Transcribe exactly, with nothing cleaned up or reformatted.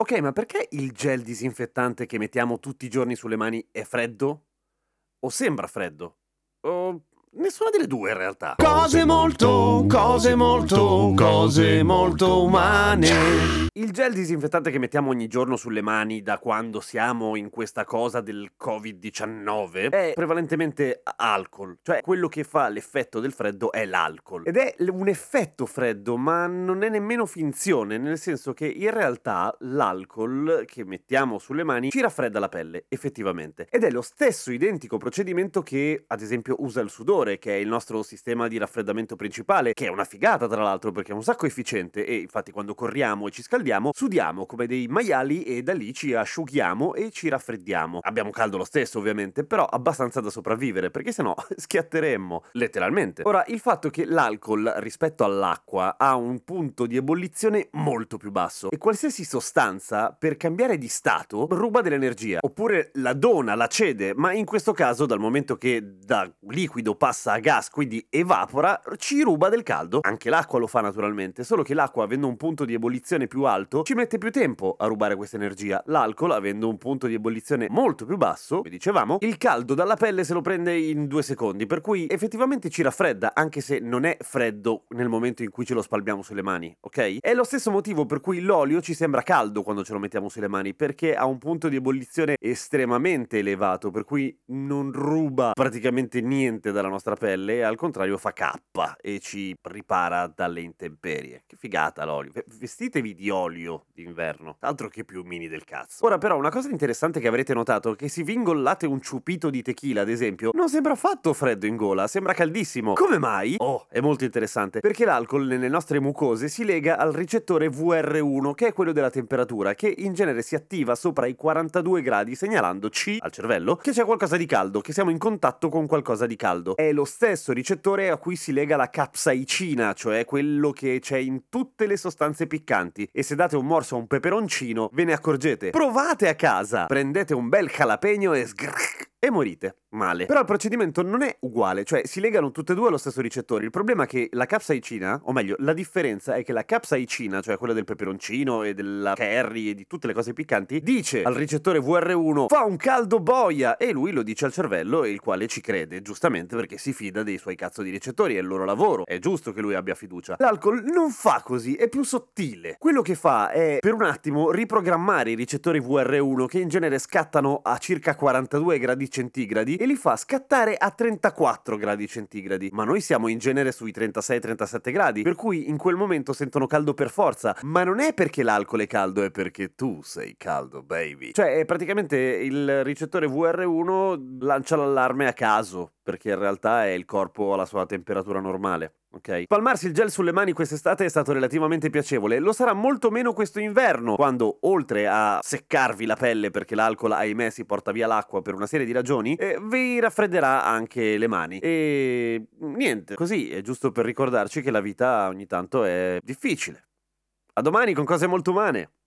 Ok, ma perché il gel disinfettante che mettiamo tutti i giorni sulle mani è freddo? O sembra freddo? O nessuna delle due in realtà. Cose molto, cose molto, cose molto umane. Il gel disinfettante che mettiamo ogni giorno sulle mani da quando siamo in questa cosa del covid diciannove è prevalentemente a- alcol, cioè quello che fa l'effetto del freddo è l'alcol. Ed è l- un effetto freddo, ma non è nemmeno finzione, nel senso che in realtà l'alcol che mettiamo sulle mani ci raffredda la pelle, effettivamente. Ed è lo stesso identico procedimento che, ad esempio, usa il sudore, che è il nostro sistema di raffreddamento principale, che è una figata tra l'altro perché è un sacco efficiente e infatti quando corriamo e ci scaldiamo sudiamo come dei maiali e da lì ci asciughiamo e ci raffreddiamo. Abbiamo caldo lo stesso ovviamente, però abbastanza da sopravvivere, perché sennò schiatteremmo, letteralmente. Ora, il fatto che l'alcol rispetto all'acqua ha un punto di ebollizione molto più basso e qualsiasi sostanza per cambiare di stato ruba dell'energia, oppure la dona, la cede, ma in questo caso dal momento che da liquido passa a gas, quindi evapora, ci ruba del caldo. Anche l'acqua lo fa naturalmente, solo che l'acqua avendo un punto di ebollizione più alto ci mette più tempo a rubare questa energia. L'alcol, avendo un punto di ebollizione molto più basso, come dicevamo, il caldo dalla pelle se lo prende in due secondi, per cui effettivamente ci raffredda, anche se non è freddo nel momento in cui ce lo spalmiamo sulle mani, ok? È lo stesso motivo per cui l'olio ci sembra caldo quando ce lo mettiamo sulle mani, perché ha un punto di ebollizione estremamente elevato, per cui non ruba praticamente niente dalla nostra pelle e al contrario fa cappa e ci ripara dalle intemperie. Che figata l'olio. V- vestitevi di olio d'inverno, altro che piumini del cazzo. Ora però una cosa interessante che avrete notato è che se vi ingollate un ciupito di tequila ad esempio non sembra affatto freddo in gola, sembra caldissimo. Come mai? Oh, è molto interessante perché l'alcol nelle nostre mucose si lega al ricettore V R uno, che è quello della temperatura, che in genere si attiva sopra i quarantadue gradi segnalandoci al cervello che c'è qualcosa di caldo, che siamo in contatto con qualcosa di caldo. È lo stesso ricettore a cui si lega la capsaicina, cioè quello che c'è in tutte le sostanze piccanti, e se date un morso a un peperoncino ve ne accorgete. Provate a casa, prendete un bel jalapeno e sgrrr, e morite male. Però il procedimento non è uguale, cioè si legano tutte e due allo stesso ricettore. Il problema è che la capsaicina, o meglio, la differenza è che la capsaicina, cioè quella del peperoncino e della curry e di tutte le cose piccanti, dice al ricettore V R uno fa un caldo boia, e lui lo dice al cervello, e il quale ci crede, giustamente perché si fida dei suoi cazzo di ricettori, è il loro lavoro, è giusto che lui abbia fiducia. L'alcol non fa così, è più sottile. Quello che fa è per un attimo riprogrammare i ricettori V R uno, che in genere scattano a circa quarantadue gradi centigradi, e li fa scattare a trentaquattro gradi centigradi, ma noi siamo in genere sui trentasei trentasette gradi, per cui in quel momento sentono caldo per forza, ma non è perché l'alcol è caldo, è perché tu sei caldo, baby. Cioè, praticamente il ricettore V R uno lancia l'allarme a caso, perché in realtà è il corpo alla sua temperatura normale. Ok? Palmarsi il gel sulle mani quest'estate è stato relativamente piacevole, lo sarà molto meno questo inverno, quando oltre a seccarvi la pelle perché l'alcol ahimè si porta via l'acqua per una serie di ragioni, eh, vi raffredderà anche le mani. E niente, così è giusto per ricordarci che la vita ogni tanto è difficile. A domani con cose molto umane.